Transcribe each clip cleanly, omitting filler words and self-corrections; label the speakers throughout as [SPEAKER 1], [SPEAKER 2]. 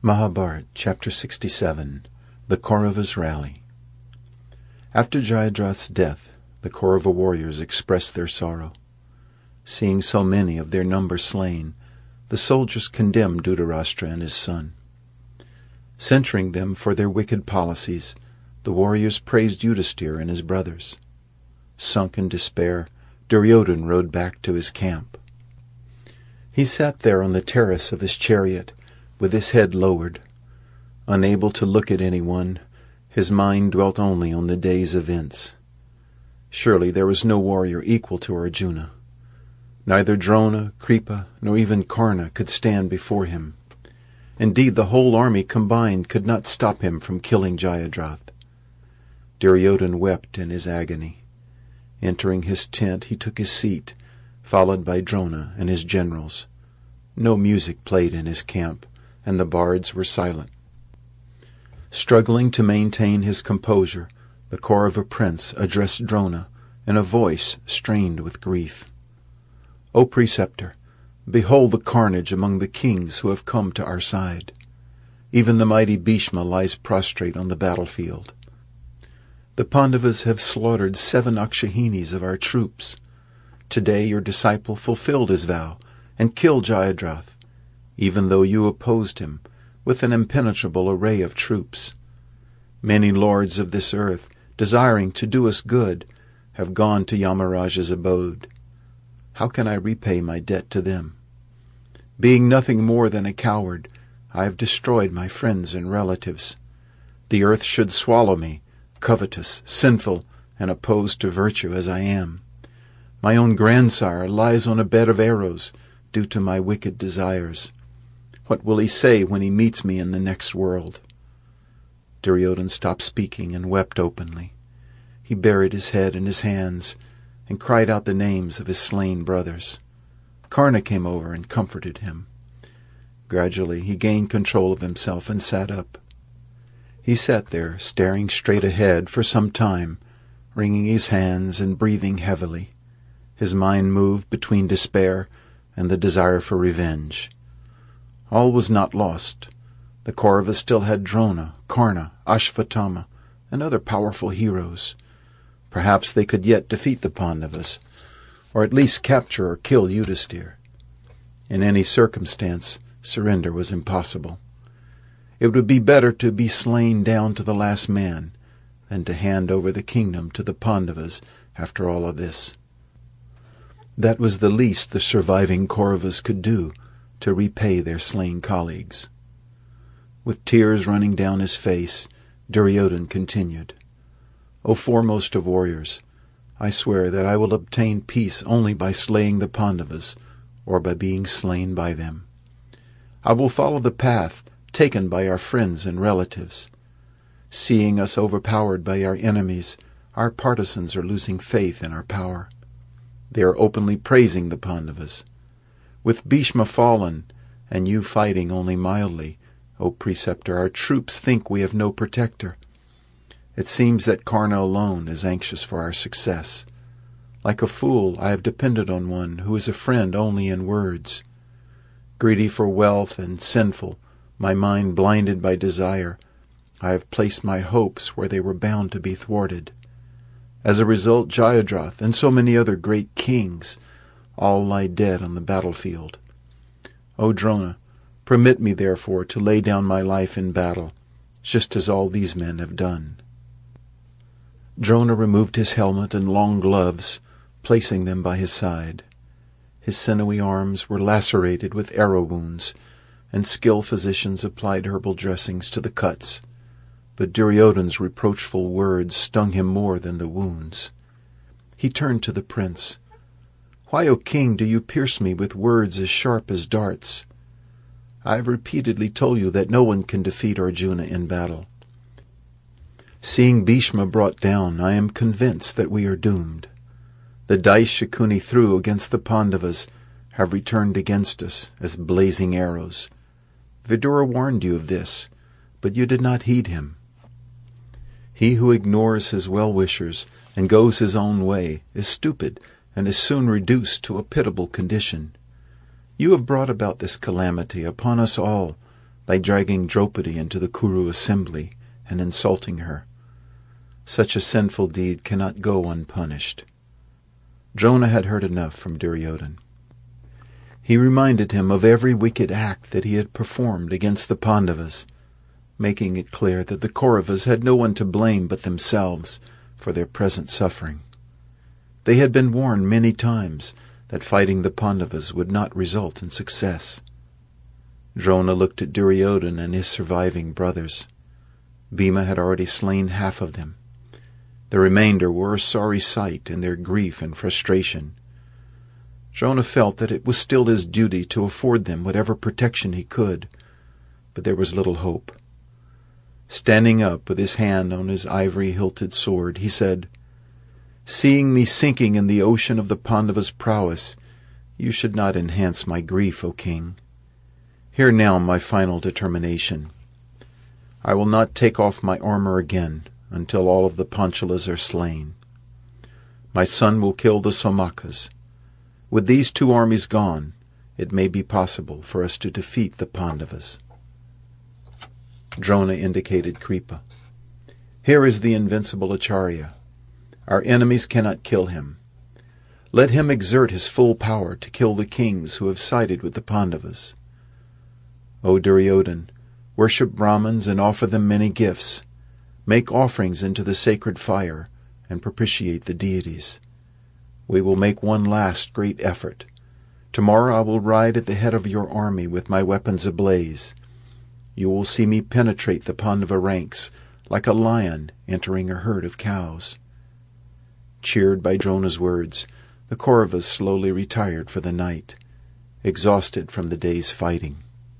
[SPEAKER 1] Mahabharata, Chapter 67. The Kauravas Rally. After Jayadrath's death, the Kaurava warriors expressed their sorrow. Seeing so many of their number slain, the soldiers condemned Dhritarashtra and his son. Censuring them for their wicked policies, the warriors praised Yudhisthira and his brothers. Sunk in despair, Duryodhana rode back to his camp. He sat there on the terrace of his chariot, with his head lowered. Unable to look at anyone, his mind dwelt only on the day's events. Surely there was no warrior equal to Arjuna. Neither Drona, Kripa, nor even Karna could stand before him. Indeed, the whole army combined could not stop him from killing Jayadrath. Duryodhana wept in his agony. Entering his tent, he took his seat, followed by Drona and his generals. No music played in his camp, and the bards were silent. Struggling to maintain his composure, the Kaurava prince addressed Drona in a voice strained with grief. "O preceptor, behold the carnage among the kings who have come to our side. Even the mighty Bhishma lies prostrate on the battlefield. The Pandavas have slaughtered 7 Akshahinis of our troops. Today your disciple fulfilled his vow and killed Jayadrath, even though you opposed him with an impenetrable array of troops. Many lords of this earth, desiring to do us good, have gone to Yamaraja's abode. How can I repay my debt to them? Being nothing more than a coward, I have destroyed my friends and relatives. The earth should swallow me, covetous, sinful, and opposed to virtue as I am. My own grandsire lies on a bed of arrows due to my wicked desires. What will he say when he meets me in the next world?" Duryodhana stopped speaking and wept openly. He buried his head in his hands and cried out the names of his slain brothers. Karna came over and comforted him. Gradually he gained control of himself and sat up. He sat there, staring straight ahead for some time, wringing his hands and breathing heavily. His mind moved between despair and the desire for revenge. All was not lost. The Kauravas still had Drona, Karna, Ashvatthama, and other powerful heroes. Perhaps they could yet defeat the Pandavas, or at least capture or kill Yudhisthira. In any circumstance, surrender was impossible. It would be better to be slain down to the last man than to hand over the kingdom to the Pandavas after all of this. That was the least the surviving Kauravas could do to repay their slain colleagues. With tears running down his face, Duryodhana continued, "O foremost of warriors, I swear that I will obtain peace only by slaying the Pandavas, or by being slain by them. I will follow the path taken by our friends and relatives. Seeing us overpowered by our enemies, our partisans are losing faith in our power. They are openly praising the Pandavas. With Bhishma fallen, and you fighting only mildly, O preceptor, our troops think we have no protector. It seems that Karna alone is anxious for our success. Like a fool, I have depended on one who is a friend only in words. Greedy for wealth and sinful, my mind blinded by desire, I have placed my hopes where they were bound to be thwarted. As a result, Jayadrath and so many other great kings all lie dead on the battlefield. O Drona, permit me therefore to lay down my life in battle, just as all these men have done." Drona removed his helmet and long gloves, placing them by his side. His sinewy arms were lacerated with arrow wounds, and skilled physicians applied herbal dressings to the cuts. But Duryodhana's reproachful words stung him more than the wounds. He turned to the prince. "Why, O king, do you pierce me with words as sharp as darts? I have repeatedly told you that no one can defeat Arjuna in battle. Seeing Bhishma brought down, I am convinced that we are doomed. The dice Shakuni threw against the Pandavas have returned against us as blazing arrows. Vidura warned you of this, but you did not heed him. He who ignores his well-wishers and goes his own way is stupid and is soon reduced to a pitiable condition. You have brought about this calamity upon us all by dragging Draupadi into the Kuru assembly and insulting her. Such a sinful deed cannot go unpunished. Drona had heard enough from Duryodhana. He reminded him of every wicked act that he had performed against the Pandavas, making it clear that the Kauravas had no one to blame but themselves for their present suffering. They had been warned many times that fighting the Pandavas would not result in success. Drona looked at Duryodhana and his surviving brothers. Bhima had already slain half of them. The remainder were a sorry sight in their grief and frustration. Drona felt that it was still his duty to afford them whatever protection he could, but there was little hope. Standing up with his hand on his ivory-hilted sword, he said, "Seeing me sinking in the ocean of the Pandavas' prowess, you should not enhance my grief, O king. Hear now my final determination. I will not take off my armor again until all of the Panchalas are slain. My son will kill the Somakas. With these two armies gone, it may be possible for us to defeat the Pandavas." Drona indicated Kripa. "Here is the invincible Acharya. Our enemies cannot kill him. Let him exert his full power to kill the kings who have sided with the Pandavas. O Duryodhana, worship Brahmins and offer them many gifts. Make offerings into the sacred fire and propitiate the deities. We will make one last great effort. Tomorrow I will ride at the head of your army with my weapons ablaze. You will see me penetrate the Pandava ranks like a lion entering a herd of cows." Cheered by Drona's words, the Kauravas slowly retired for the night, exhausted from the day's fighting.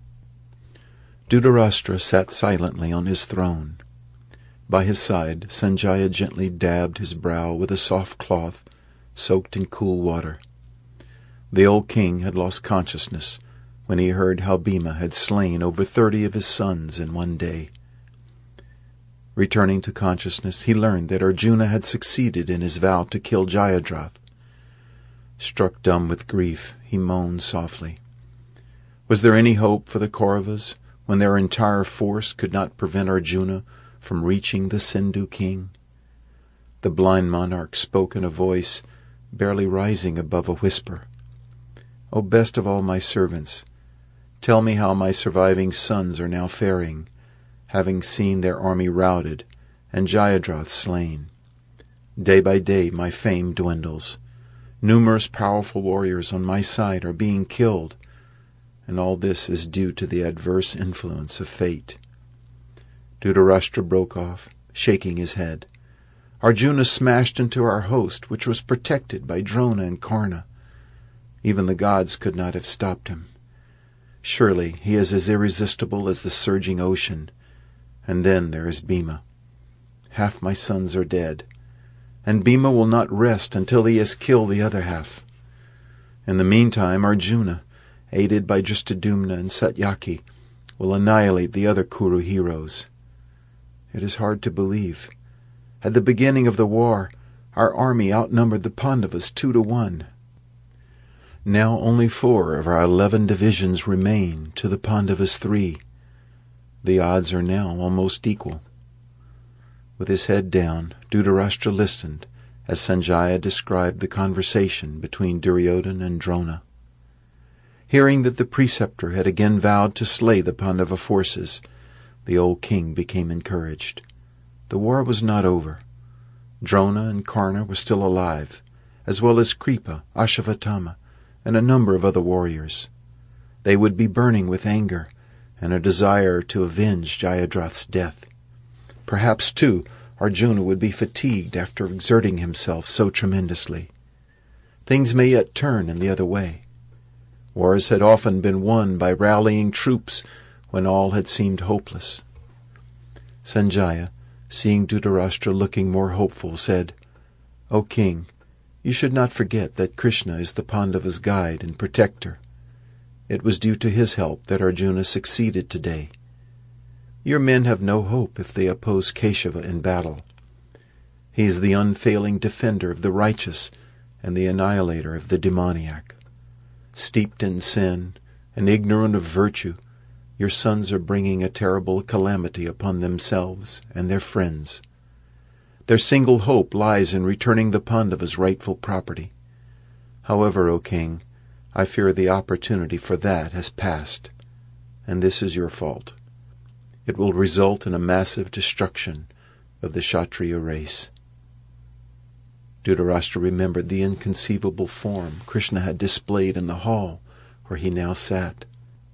[SPEAKER 1] Dhritarashtra sat silently on his throne. By his side, Sanjaya gently dabbed his brow with a soft cloth soaked in cool water. The old king had lost consciousness when he heard how Bhima had slain over 30 of his sons in one day. Returning to consciousness, he learned that Arjuna had succeeded in his vow to kill Jayadratha. Struck dumb with grief, he moaned softly. Was there any hope for the Kauravas when their entire force could not prevent Arjuna from reaching the Sindhu king? The blind monarch spoke in a voice barely rising above a whisper. "O best of all my servants, tell me how my surviving sons are now faring, having seen their army routed and Jayadratha slain. Day by day my fame dwindles. Numerous powerful warriors on my side are being killed, and all this is due to the adverse influence of fate." Dhritarashtra broke off, shaking his head. "Arjuna smashed into our host, which was protected by Drona and Karna. Even the gods could not have stopped him. Surely he is as irresistible as the surging ocean. And then there is Bhima. Half my sons are dead, and Bhima will not rest until he has killed the other half. In the meantime, Arjuna, aided by Dristadumna and Satyaki, will annihilate the other Kuru heroes. It is hard to believe. At the beginning of the war, our army outnumbered the Pandavas 2-1. Now only 4 of our 11 divisions remain to the Pandavas 3. The odds are now almost equal." With his head down, Dhritarashtra listened as Sanjaya described the conversation between Duryodhana and Drona. Hearing that the preceptor had again vowed to slay the Pandava forces, the old king became encouraged. The war was not over. Drona and Karna were still alive, as well as Kripa, Ashvatthama, and a number of other warriors. They would be burning with anger and a desire to avenge Jayadratha's death. Perhaps, too, Arjuna would be fatigued after exerting himself so tremendously. Things may yet turn in the other way. Wars had often been won by rallying troops when all had seemed hopeless. Sanjaya, seeing Dhritarashtra looking more hopeful, said, "O king, you should not forget that Krishna is the Pandavas' guide and protector. It was due to his help that Arjuna succeeded today. Your men have no hope if they oppose Keshava in battle. He is the unfailing defender of the righteous and the annihilator of the demoniac. Steeped in sin and ignorant of virtue, Your sons are bringing a terrible calamity upon themselves and their friends. Their single hope lies in returning the Pandavas' rightful property. However, O king, I fear the opportunity for that has passed, and this is your fault. It will result in a massive destruction of the Kshatriya race. Dhritarashtra remembered the inconceivable form Krishna had displayed in the hall where he now sat.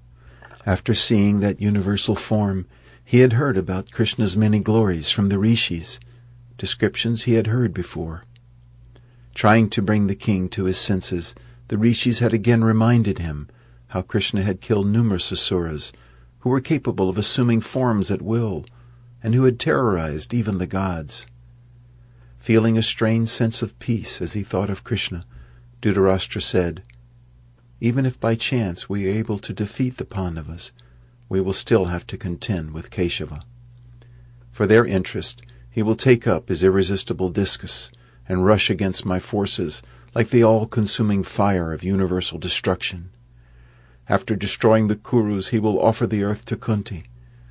[SPEAKER 1] After seeing that universal form, he had heard about Krishna's many glories from the rishis, descriptions he had heard before. Trying to bring the king to his senses, the rishis had again reminded him how Krishna had killed numerous asuras, who were capable of assuming forms at will, and who had terrorized even the gods. Feeling a strange sense of peace as he thought of Krishna, Dhritarashtra said, "Even if by chance we are able to defeat the Pandavas, we will still have to contend with Keshava. For their interest, he will take up his irresistible discus and rush against my forces like the all-consuming fire of universal destruction. After destroying the Kurus, he will offer the earth to Kunti.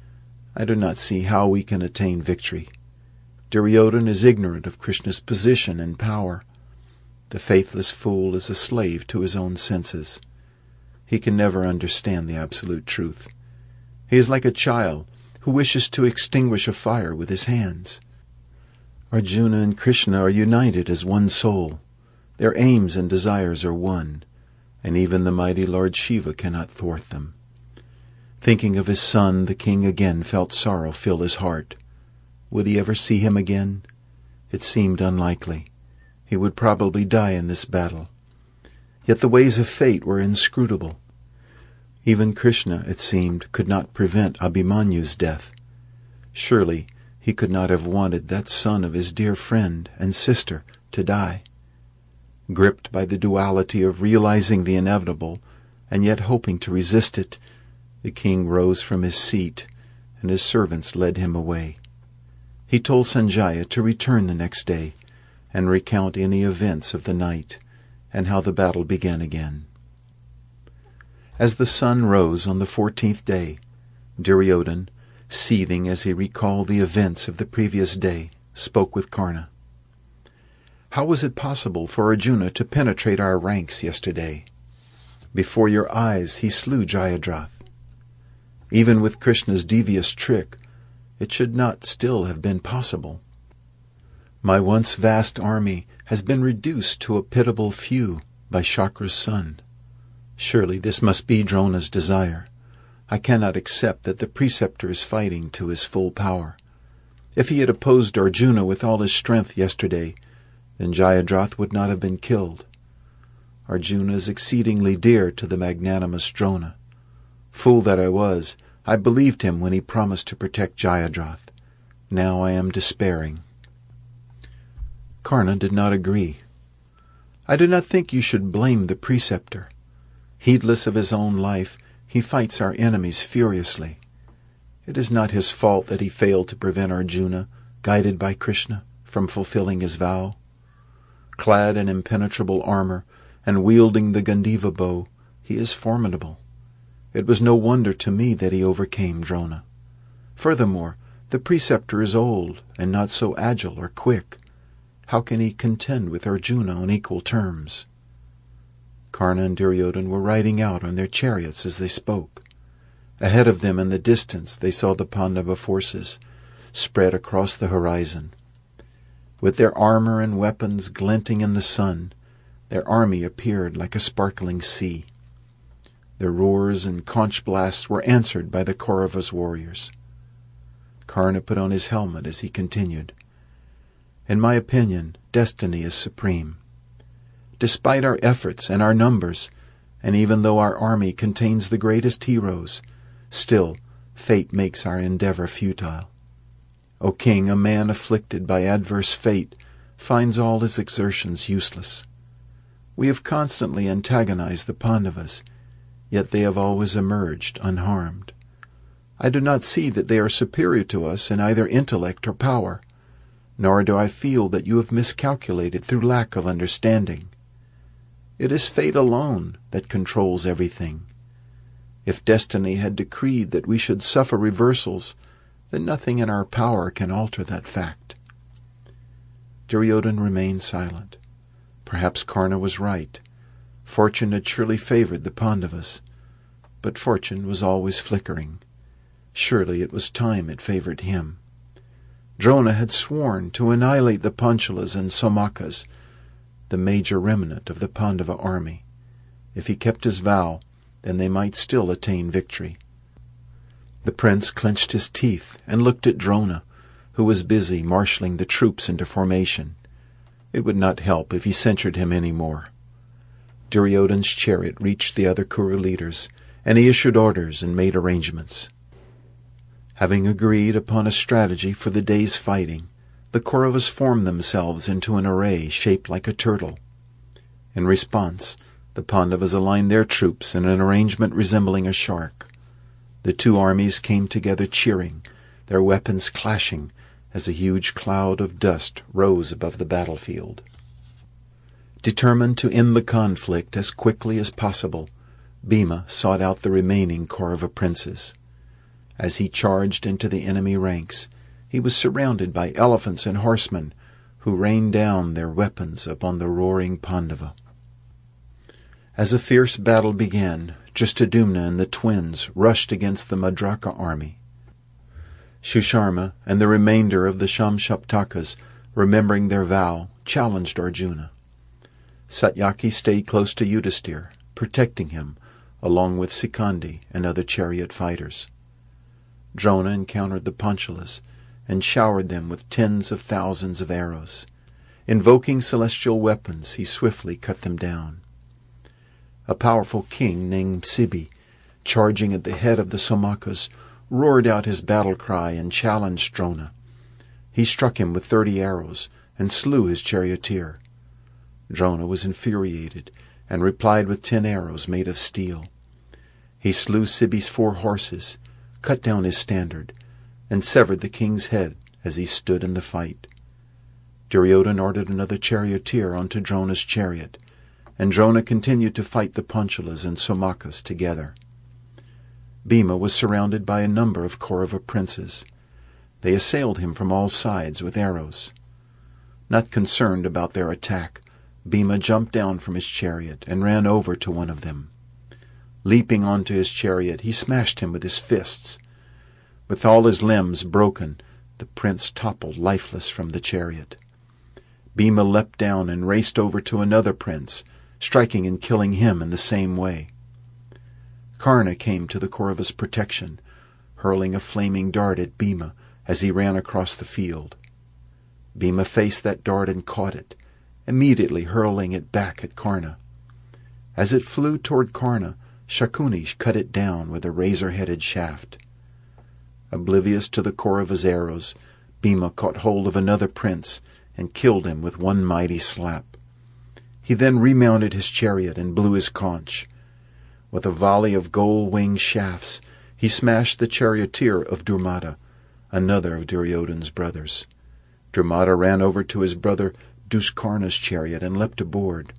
[SPEAKER 1] I do not see how we can attain victory. Duryodhana is ignorant of Krishna's position and power. The faithless fool is a slave to his own senses. He can never understand the absolute truth. He is like a child who wishes to extinguish a fire with his hands. Arjuna and Krishna are united as one soul. Their aims and desires are one, and even the mighty Lord Shiva cannot thwart them." Thinking of his son, the king again felt sorrow fill his heart. Would he ever see him again? It seemed unlikely. He would probably die in this battle. Yet the ways of fate were inscrutable. Even Krishna, it seemed, could not prevent Abhimanyu's death. Surely he could not have wanted that son of his dear friend and sister to die. Gripped by the duality of realizing the inevitable and yet hoping to resist it, the king rose from his seat, and his servants led him away. He told Sanjaya to return the next day and recount any events of the night and how the battle began again. As the sun rose on the 14th day, Duryodhana, seething as he recalled the events of the previous day, spoke with Karna. "How was it possible for Arjuna to penetrate our ranks yesterday? Before your eyes he slew Jayadratha. Even with Krishna's devious trick, it should not still have been possible. My once vast army has been reduced to a pitiable few by Shakra's son. Surely this must be Drona's desire. I cannot accept that the preceptor is fighting to his full power. If he had opposed Arjuna with all his strength yesterday, then Jayadratha would not have been killed. Arjuna is exceedingly dear to the magnanimous Drona. Fool that I was, I believed him when he promised to protect Jayadratha. Now I am despairing." Karna did not agree. "I do not think you should blame the preceptor. Heedless of his own life, he fights our enemies furiously. It is not his fault that he failed to prevent Arjuna, guided by Krishna, from fulfilling his vow. Clad in impenetrable armor and wielding the Gandiva bow, he is formidable. It was no wonder to me that he overcame Drona. Furthermore, the preceptor is old and not so agile or quick. How can he contend with Arjuna on equal terms?" Karna and Duryodhana were riding out on their chariots as they spoke. Ahead of them in the distance they saw the Pandava forces spread across the horizon. With their armor and weapons glinting in the sun, their army appeared like a sparkling sea. Their roars and conch blasts were answered by the Kauravas' warriors. Karna put on his helmet as he continued. "In my opinion, destiny is supreme. Despite our efforts and our numbers, and even though our army contains the greatest heroes, still fate makes our endeavor futile. O king, a man afflicted by adverse fate finds all his exertions useless. We have constantly antagonized the Pandavas, yet they have always emerged unharmed. I do not see that they are superior to us in either intellect or power, nor do I feel that you have miscalculated through lack of understanding. It is fate alone that controls everything. If destiny had decreed that we should suffer reversals, then nothing in our power can alter that fact." Duryodhan remained silent. Perhaps Karna was right. Fortune had surely favored the Pandavas. But fortune was always flickering. Surely it was time it favored him. Drona had sworn to annihilate the Panchalas and Somakas, the major remnant of the Pandava army. If he kept his vow, then they might still attain victory. The prince clenched his teeth and looked at Drona, who was busy marshalling the troops into formation. It would not help if he censured him any more. Duryodhan's chariot reached the other Kuru leaders, and he issued orders and made arrangements. Having agreed upon a strategy for the day's fighting, the Kauravas formed themselves into an array shaped like a turtle. In response, the Pandavas aligned their troops in an arrangement resembling a shark. The two armies came together cheering, their weapons clashing as a huge cloud of dust rose above the battlefield. Determined to end the conflict as quickly as possible, Bhima sought out the remaining Kaurava princes. As he charged into the enemy ranks, he was surrounded by elephants and horsemen who rained down their weapons upon the roaring Pandava. As a fierce battle began, Dristadumna and the twins rushed against the Madraka army. Shusharma and the remainder of the Shamshaptakas, remembering their vow, challenged Arjuna. Satyaki stayed close to Yudhisthira, protecting him, along with Sikandi and other chariot fighters. Drona encountered the Panchalas and showered them with tens of thousands of arrows. Invoking celestial weapons, he swiftly cut them down. A powerful king named Sibi, charging at the head of the Somakas, roared out his battle cry and challenged Drona. He struck him with 30 arrows and slew his charioteer. Drona was infuriated and replied with 10 arrows made of steel. He slew Sibi's 4 horses, cut down his standard, and severed the king's head as he stood in the fight. Duryodhan ordered another charioteer onto Drona's chariot, and Drona continued to fight the Panchalas and Somakas together. Bhima was surrounded by a number of Kaurava princes. They assailed him from all sides with arrows. Not concerned about their attack, Bhima jumped down from his chariot and ran over to one of them. Leaping onto his chariot, he smashed him with his fists. With all his limbs broken, the prince toppled lifeless from the chariot. Bhima leapt down and raced over to another prince, striking and killing him in the same way. Karna came to the Kaurava's protection, hurling a flaming dart at Bhima as he ran across the field. Bhima faced that dart and caught it, immediately hurling it back at Karna. As it flew toward Karna, Shakuni cut it down with a razor-headed shaft. Oblivious to the Kaurava's arrows, Bhima caught hold of another prince and killed him with one mighty slap. He then remounted his chariot and blew his conch. With a volley of gold-winged shafts, he smashed the charioteer of Durmata, another of Duryodhan's brothers. Durmata ran over to his brother Duskarna's chariot and leapt aboard.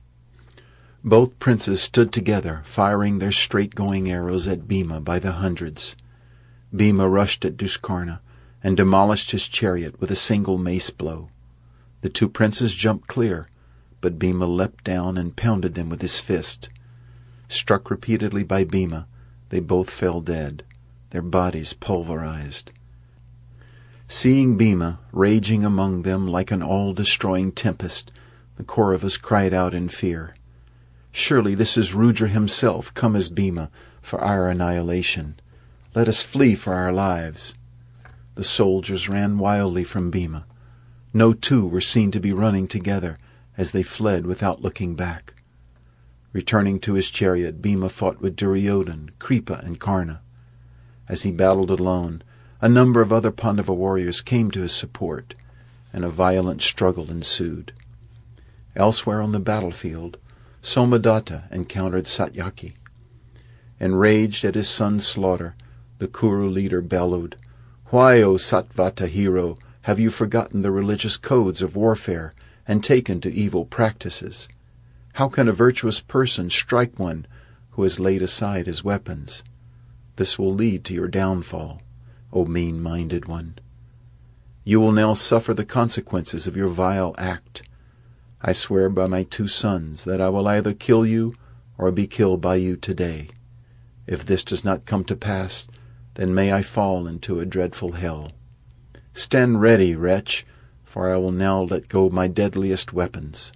[SPEAKER 1] Both princes stood together, firing their straight-going arrows at Bhima by the hundreds. Bhima rushed at Duskarna and demolished his chariot with a single mace blow. The 2 princes jumped clear, but Bhima leapt down and pounded them with his fist. Struck repeatedly by Bhima, they both fell dead, their bodies pulverized. Seeing Bhima raging among them like an all-destroying tempest, the Kauravas cried out in fear. Surely this is Rudra himself come as Bhima for our annihilation. Let us flee for our lives. The soldiers ran wildly from Bhima. No 2 were seen to be running together as they fled without looking back. Returning to his chariot, Bhima fought with Duryodhan, Kripa, and Karna. As he battled alone, a number of other Pandava warriors came to his support, and a violent struggle ensued. Elsewhere on the battlefield, Somadatta encountered Satyaki. Enraged at his son's slaughter, the Kuru leader bellowed, "Why, O Satvata hero, have you forgotten the religious codes of warfare and taken to evil practices? How can a virtuous person strike one who has laid aside his weapons. This will lead to your downfall, O mean-minded one. You will now suffer the consequences of your vile act. I swear by my 2 sons that I will either kill you or be killed by you today. If this does not come to pass, then may I fall into a dreadful hell. Stand ready, wretch, for I will now let go my deadliest weapons."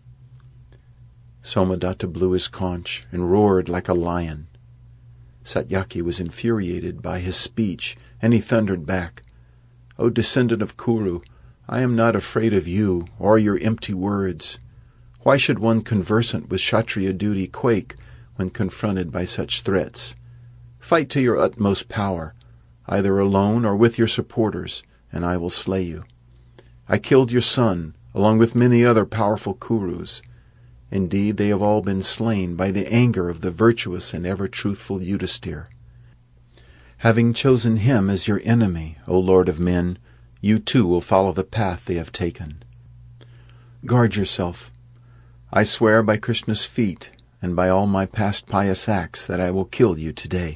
[SPEAKER 1] Somadatta blew his conch and roared like a lion. Satyaki was infuriated by his speech, and he thundered back, "O descendant of Kuru, I am not afraid of you or your empty words. Why should one conversant with Kshatriya duty quake when confronted by such threats? Fight to your utmost power, either alone or with your supporters, and I will slay you. I killed your son, along with many other powerful Kurus. Indeed, they have all been slain by the anger of the virtuous and ever-truthful Yudhisthira. Having chosen him as your enemy, O Lord of men, you too will follow the path they have taken. Guard yourself. I swear by Krishna's feet and by all my past pious acts that I will kill you today."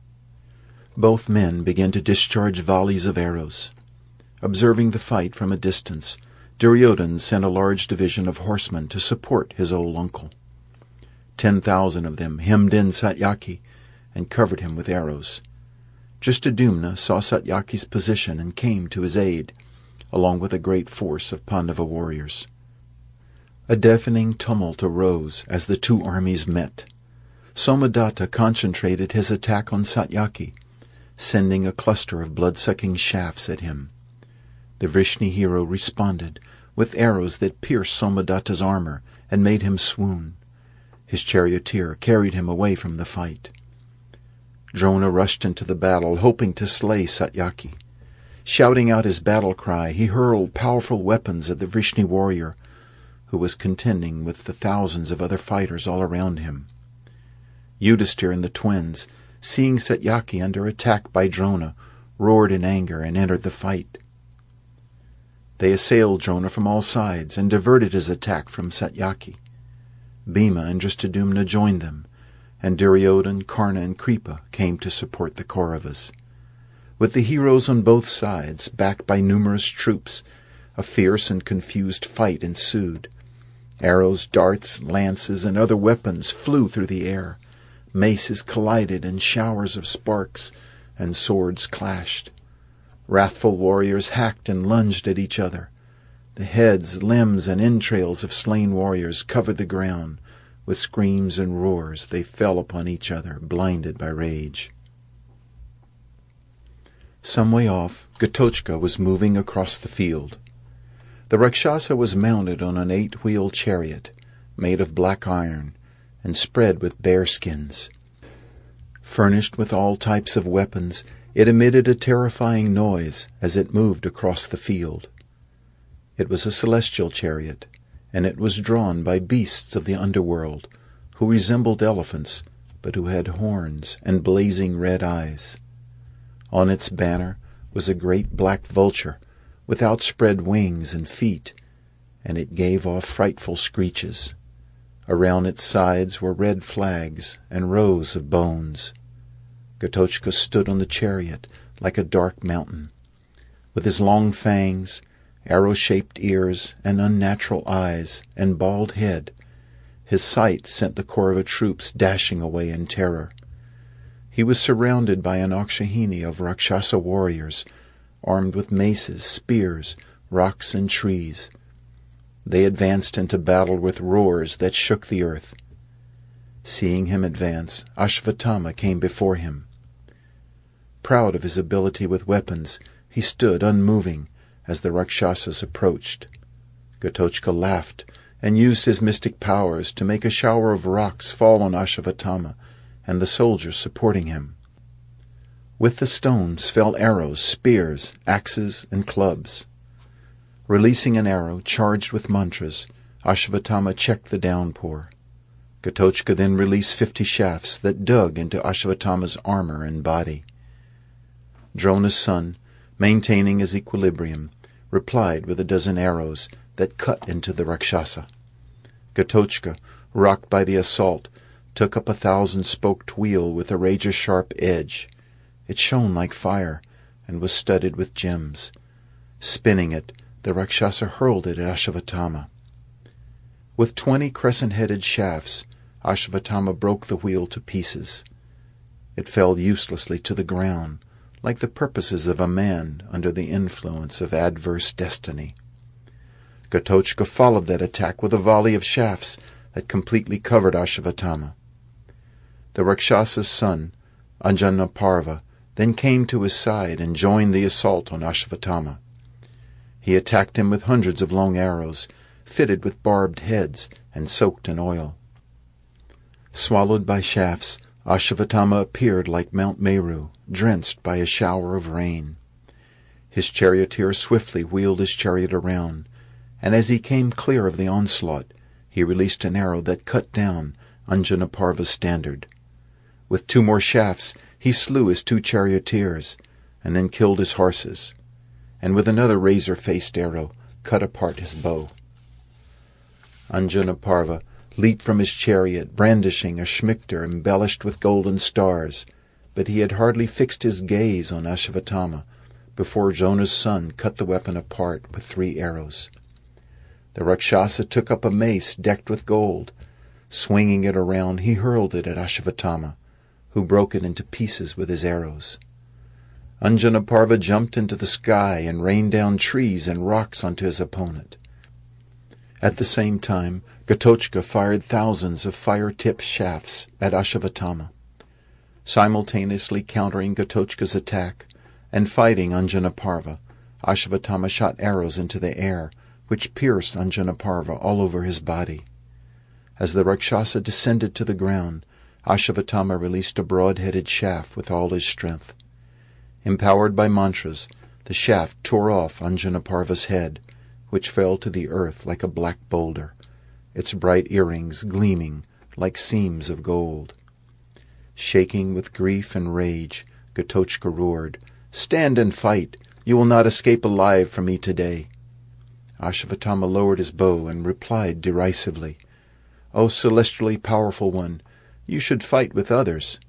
[SPEAKER 1] Both men began to discharge volleys of arrows. Observing the fight from a distance, Duryodhana sent a large division of horsemen to support his old uncle. 10,000 of them hemmed in Satyaki and covered him with arrows. Dristadumna saw Satyaki's position and came to his aid, along with a great force of Pandava warriors. A deafening tumult arose as the 2 armies met. Somadatta concentrated his attack on Satyaki, sending a cluster of blood-sucking shafts at him. The Vrishni hero responded with arrows that pierced Somadatta's armor and made him swoon. His charioteer carried him away from the fight. Drona rushed into the battle, hoping to slay Satyaki. Shouting out his battle cry, he hurled powerful weapons at the Vrishni warrior, who was contending with the thousands of other fighters all around him. Yudhisthira and the twins, seeing Satyaki under attack by Drona, roared in anger and entered the fight. They assailed Drona from all sides and diverted his attack from Satyaki. Bhima and Dristadumna joined them, and Duryodhana, Karna, and Kripa came to support the Kauravas. With the heroes on both sides, backed by numerous troops, a fierce and confused fight ensued. Arrows, darts, lances, and other weapons flew through the air. Maces collided in showers of sparks, and swords clashed. Wrathful warriors hacked and lunged at each other. The heads, limbs, and entrails of slain warriors covered the ground. With screams and roars they fell upon each other, blinded by rage. Some way off, Ghatochka was moving across the field. The Rakshasa was mounted on an 8-wheeled chariot, made of black iron, and spread with bear skins. Furnished with all types of weapons, it emitted a terrifying noise as it moved across the field. It was a celestial chariot, and it was drawn by beasts of the underworld, who resembled elephants, but who had horns and blazing red eyes. On its banner was a great black vulture, with outspread wings and feet, and it gave off frightful screeches. Around its sides were red flags and rows of bones. Ghatochka stood on the chariot like a dark mountain. With his long fangs, arrow-shaped ears, and unnatural eyes, and bald head, his sight sent the Kaurava troops dashing away in terror. He was surrounded by an Akshahini of Rakshasa warriors, armed with maces, spears, rocks, and trees. They advanced into battle with roars that shook the earth. Seeing him advance, Ashvatthama came before him. Proud of his ability with weapons, he stood unmoving as the Rakshasas approached. Ghatochka laughed and used his mystic powers to make a shower of rocks fall on Ashvatthama and the soldiers supporting him. With the stones fell arrows, spears, axes, and clubs. Releasing an arrow charged with mantras, Ashvatthama checked the downpour. Ghatochka then released 50 shafts that dug into Ashvatthama's armor and body. Drona's son, maintaining his equilibrium, replied with a dozen arrows that cut into the Rakshasa. Ghatochka, rocked by the assault, took up a 1,000-spoked wheel with a razor-sharp edge. It shone like fire and was studded with gems. Spinning it, the Rakshasa hurled it at Ashvatthama. With 20 crescent-headed shafts, Ashvatthama broke the wheel to pieces. It fell uselessly to the ground, like the purposes of a man under the influence of adverse destiny. Ghatoshka followed that attack with a volley of shafts that completely covered Ashvatthama. The Rakshasa's son, Anjanaparva, then came to his side and joined the assault on Ashvatthama. He attacked him with hundreds of long arrows, fitted with barbed heads and soaked in oil. Swallowed by shafts, Ashvatthama appeared like Mount Meru, drenched by a shower of rain. His charioteer swiftly wheeled his chariot around, and as he came clear of the onslaught, he released an arrow that cut down Anjanaparva's standard. With 2 more shafts, he slew his 2 charioteers, and then killed his horses, and with another razor-faced arrow cut apart his bow. Anjanaparva leaped from his chariot, brandishing a shmikter embellished with golden stars, but he had hardly fixed his gaze on Ashvatthama before Drona's son cut the weapon apart with 3 arrows. The Rakshasa took up a mace decked with gold. Swinging it around, he hurled it at Ashvatthama, who broke it into pieces with his arrows. Anjanaparva jumped into the sky and rained down trees and rocks onto his opponent. At the same time, Ghatoshka fired thousands of fire-tipped shafts at Ashvatthama. Simultaneously countering Ghatoshka's attack and fighting Anjanaparva, Ashvatthama shot arrows into the air, which pierced Anjanaparva all over his body. As the Rakshasa descended to the ground, Ashvatthama released a broad-headed shaft with all his strength. Empowered by mantras, the shaft tore off Anjanaparva's head, which fell to the earth like a black boulder, its bright earrings gleaming like seams of gold. Shaking with grief and rage, Ghatoshka roared, "Stand and fight! You will not escape alive from me today." Ashvatthama lowered his bow and replied derisively, "O celestially powerful one, you should fight with others.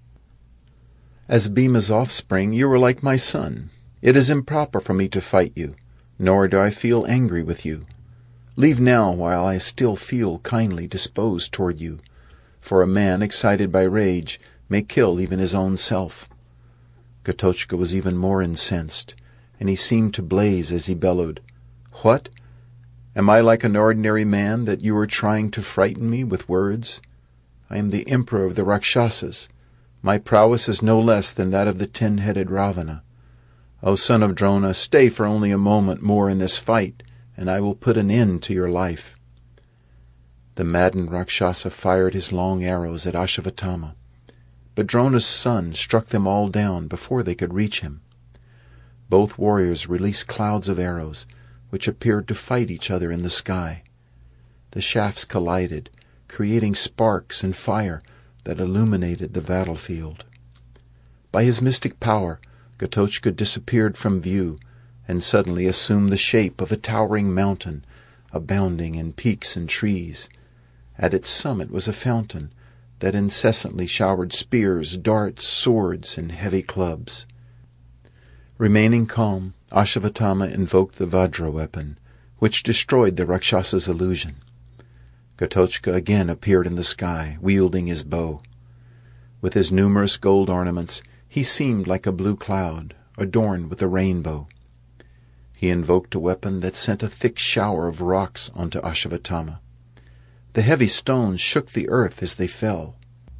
[SPEAKER 1] As Bhima's offspring, you are like my son. It is improper for me to fight you, nor do I feel angry with you. Leave now while I still feel kindly disposed toward you, for a man excited by rage may kill even his own self." Ghatoshka was even more incensed, and he seemed to blaze as he bellowed, "What? Am I like an ordinary man that you are trying to frighten me with words? I am the emperor of the Rakshasas. My prowess is no less than that of the 10-headed Ravana. O son of Drona, stay for only a moment more in this fight, and I will put an end to your life." The maddened Rakshasa fired his long arrows at Ashvatthama, but Drona's son struck them all down before they could reach him. Both warriors released clouds of arrows, which appeared to fight each other in the sky. The shafts collided, creating sparks and fire that illuminated the battlefield. By his mystic power, Ghatoshka disappeared from view and suddenly assumed the shape of a towering mountain, abounding in peaks and trees. At its summit was a fountain that incessantly showered spears, darts, swords, and heavy clubs. Remaining calm, Ashvatthama invoked the Vajra weapon, which destroyed the Rakshasa's illusion. Ghatoshka again appeared in the sky, wielding his bow. With his numerous gold ornaments, he seemed like a blue cloud, adorned with a rainbow. He invoked a weapon that sent a thick shower of rocks onto Ashvatthama. The heavy stones shook the earth as they fell.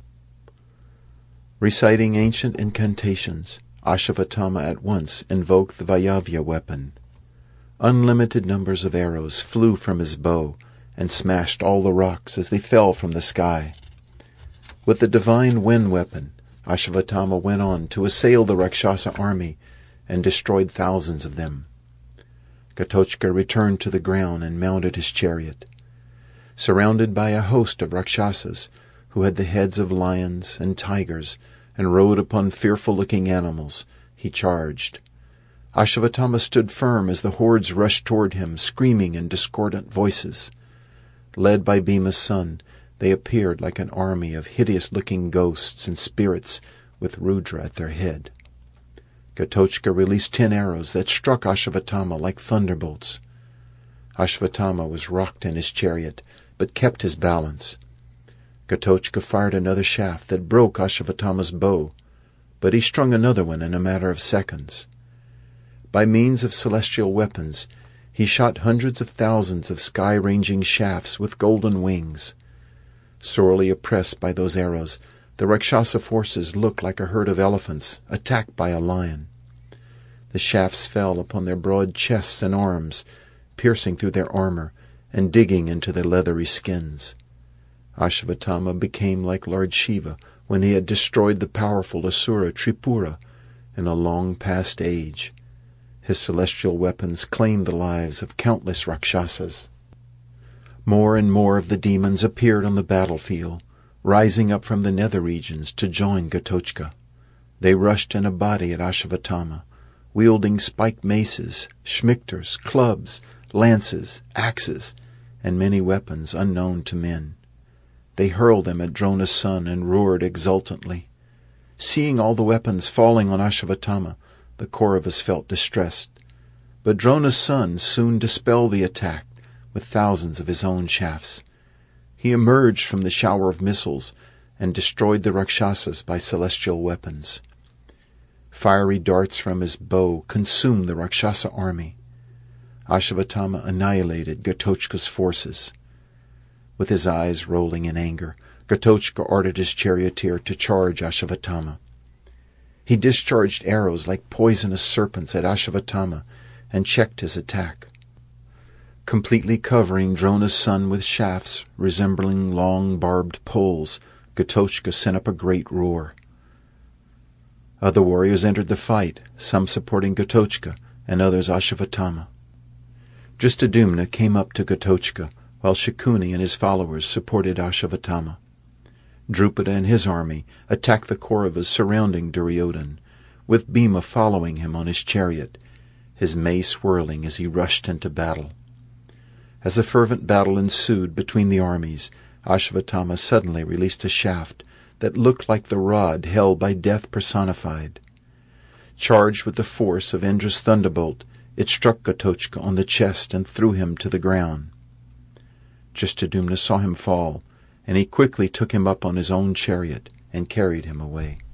[SPEAKER 1] Reciting ancient incantations, Ashvatthama at once invoked the Vayavya weapon. Unlimited numbers of arrows flew from his bow and smashed all the rocks as they fell from the sky. With the divine wind weapon, Ashvatthama went on to assail the Rakshasa army and destroyed thousands of them. Ghatoshka returned to the ground and mounted his chariot. Surrounded by a host of Rakshasas, who had the heads of lions and tigers and rode upon fearful-looking animals, he charged. Ashvatthama stood firm as the hordes rushed toward him, screaming in discordant voices. Led by Bhima's son, They appeared like an army of hideous-looking ghosts and spirits with Rudra at their head. Ghatoshka released 10 arrows that struck Ashvatthama like thunderbolts. Ashvatthama was rocked in his chariot, but kept his balance. Ghatoshka fired another shaft that broke Ashvatthama's bow, but he strung another one in a matter of seconds. By means of celestial weapons, he shot hundreds of thousands of sky-ranging shafts with golden wings. Sorely oppressed by those arrows, the Rakshasa forces looked like a herd of elephants attacked by a lion. The shafts fell upon their broad chests and arms, piercing through their armor and digging into their leathery skins. Ashvatthama became like Lord Shiva when he had destroyed the powerful Asura Tripura in a long-past age. His celestial weapons claimed the lives of countless Rakshasas. More and more of the demons appeared on the battlefield, rising up from the nether regions to join Ghatoshka. They rushed in a body at Ashvatthama, wielding spiked maces, schmichters, clubs, lances, axes, and many weapons unknown to men. They hurled them at Drona's son and roared exultantly. Seeing all the weapons falling on Ashvatthama, the Kauravas felt distressed. But Drona's son soon dispelled the attack with thousands of his own shafts. He emerged from the shower of missiles and destroyed the Rakshasas by celestial weapons. Fiery darts from his bow consumed the Rakshasa army. Ashvatthama annihilated Ghatoshka's forces. With his eyes rolling in anger, Ghatoshka ordered his charioteer to charge Ashvatthama. He discharged arrows like poisonous serpents at Ashvatthama and checked his attack. Completely covering Drona's son with shafts resembling long barbed poles, Ghatoshka sent up a great roar. Other warriors entered the fight, some supporting Ghatoshka and others Ashvatthama. Dristadumna came up to Ghatoshka, while Shakuni and his followers supported Ashvatthama. Drupada and his army attacked the Kauravas surrounding Duryodhan, with Bhima following him on his chariot, his mace whirling as he rushed into battle. As a fervent battle ensued between the armies, Ashvatthama suddenly released a shaft that looked like the rod held by death personified. Charged with the force of Indra's thunderbolt, it struck Ghatoshka on the chest and threw him to the ground. Dristadumna saw him fall, and he quickly took him up on his own chariot and carried him away.